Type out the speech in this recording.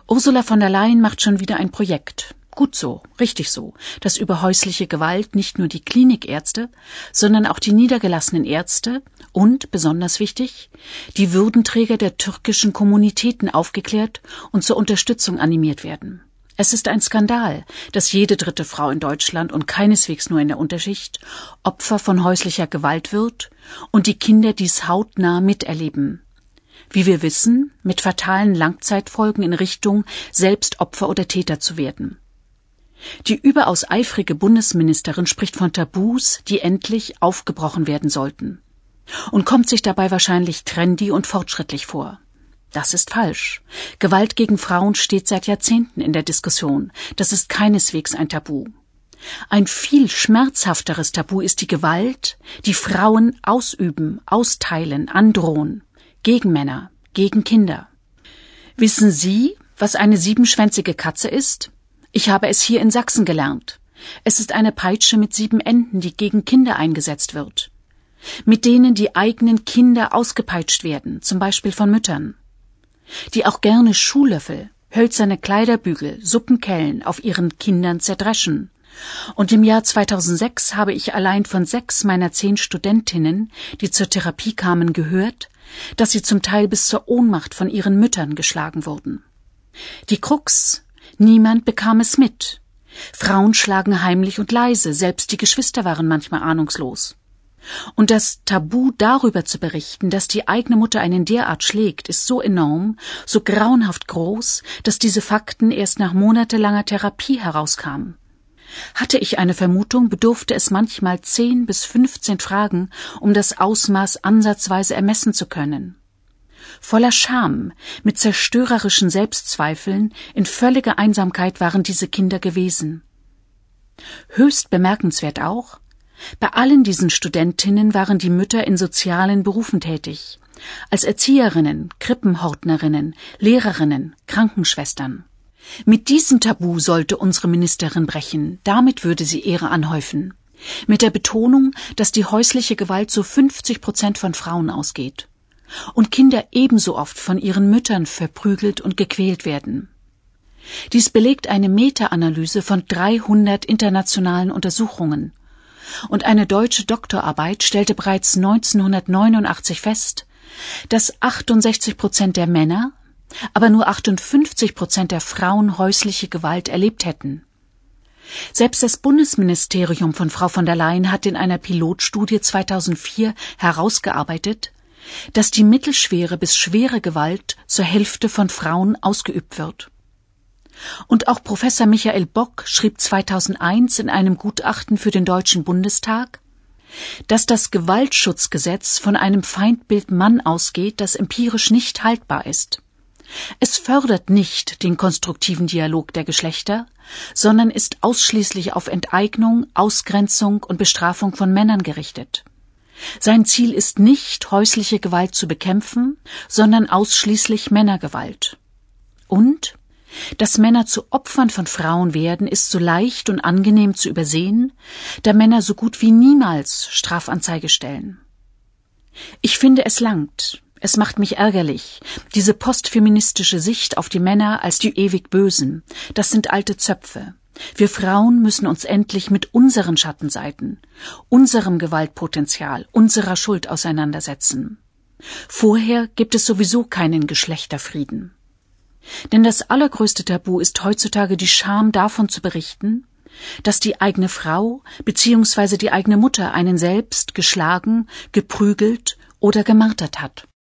Ursula von der Leyen macht schon wieder ein Projekt. Gut so, richtig so, dass über häusliche Gewalt nicht nur die Klinikärzte, sondern auch die niedergelassenen Ärzte und, besonders wichtig, die Würdenträger der türkischen Kommunitäten aufgeklärt und zur Unterstützung animiert werden. Es ist ein Skandal, dass jede dritte Frau in Deutschland und keineswegs nur in der Unterschicht Opfer von häuslicher Gewalt wird und die Kinder dies hautnah miterleben. Wie wir wissen, mit fatalen Langzeitfolgen in Richtung, selbst Opfer oder Täter zu werden. Die überaus eifrige Bundesministerin spricht von Tabus, die endlich aufgebrochen werden sollten. Und kommt sich dabei wahrscheinlich trendy und fortschrittlich vor. Das ist falsch. Gewalt gegen Frauen steht seit Jahrzehnten in der Diskussion. Das ist keineswegs ein Tabu. Ein viel schmerzhafteres Tabu ist die Gewalt, die Frauen ausüben, austeilen, androhen. Gegen Männer, gegen Kinder. Wissen Sie, was eine siebenschwänzige Katze ist? Ich habe es hier in Sachsen gelernt. Es ist eine Peitsche mit 7 Enden, die gegen Kinder eingesetzt wird. Mit denen die eigenen Kinder ausgepeitscht werden, zum Beispiel von Müttern. Die auch gerne Schuhlöffel, hölzerne Kleiderbügel, Suppenkellen auf ihren Kindern zerdreschen. Und im Jahr 2006 habe ich allein von 6 meiner 10 Studentinnen, die zur Therapie kamen, gehört, dass sie zum Teil bis zur Ohnmacht von ihren Müttern geschlagen wurden. Die Krux: niemand bekam es mit. Frauen schlagen heimlich und leise, selbst die Geschwister waren manchmal ahnungslos. Und das Tabu darüber zu berichten, dass die eigene Mutter einen derart schlägt, ist so enorm, so grauenhaft groß, dass diese Fakten erst nach monatelanger Therapie herauskamen. Hatte ich eine Vermutung, bedurfte es manchmal 10 bis 15 Fragen, um das Ausmaß ansatzweise ermessen zu können. Voller Scham, mit zerstörerischen Selbstzweifeln, in völliger Einsamkeit waren diese Kinder gewesen. Höchst bemerkenswert auch: bei allen diesen Studentinnen waren die Mütter in sozialen Berufen tätig, als Erzieherinnen, Krippenhortnerinnen, Lehrerinnen, Krankenschwestern. Mit diesem Tabu sollte unsere Ministerin brechen, damit würde sie Ehre anhäufen. Mit der Betonung, dass die häusliche Gewalt zu 50% von Frauen ausgeht und Kinder ebenso oft von ihren Müttern verprügelt und gequält werden. Dies belegt eine Meta-Analyse von 300 internationalen Untersuchungen. Und eine deutsche Doktorarbeit stellte bereits 1989 fest, dass 68% der Männer, aber nur 58% der Frauen häusliche Gewalt erlebt hätten. Selbst das Bundesministerium von Frau von der Leyen hat in einer Pilotstudie 2004 herausgearbeitet, dass die mittelschwere bis schwere Gewalt zur Hälfte von Frauen ausgeübt wird. Und auch Professor Michael Bock schrieb 2001 in einem Gutachten für den Deutschen Bundestag, dass das Gewaltschutzgesetz von einem Feindbild Mann ausgeht, das empirisch nicht haltbar ist. Es fördert nicht den konstruktiven Dialog der Geschlechter, sondern ist ausschließlich auf Enteignung, Ausgrenzung und Bestrafung von Männern gerichtet. Sein Ziel ist nicht, häusliche Gewalt zu bekämpfen, sondern ausschließlich Männergewalt. Und dass Männer zu Opfern von Frauen werden, ist so leicht und angenehm zu übersehen, da Männer so gut wie niemals Strafanzeige stellen. Ich finde, es langt. Es macht mich ärgerlich, diese postfeministische Sicht auf die Männer als die ewig Bösen. Das sind alte Zöpfe. Wir Frauen müssen uns endlich mit unseren Schattenseiten, unserem Gewaltpotenzial, unserer Schuld auseinandersetzen. Vorher gibt es sowieso keinen Geschlechterfrieden. Denn das allergrößte Tabu ist heutzutage die Scham davon zu berichten, dass die eigene Frau bzw. die eigene Mutter einen selbst geschlagen, geprügelt oder gemartert hat.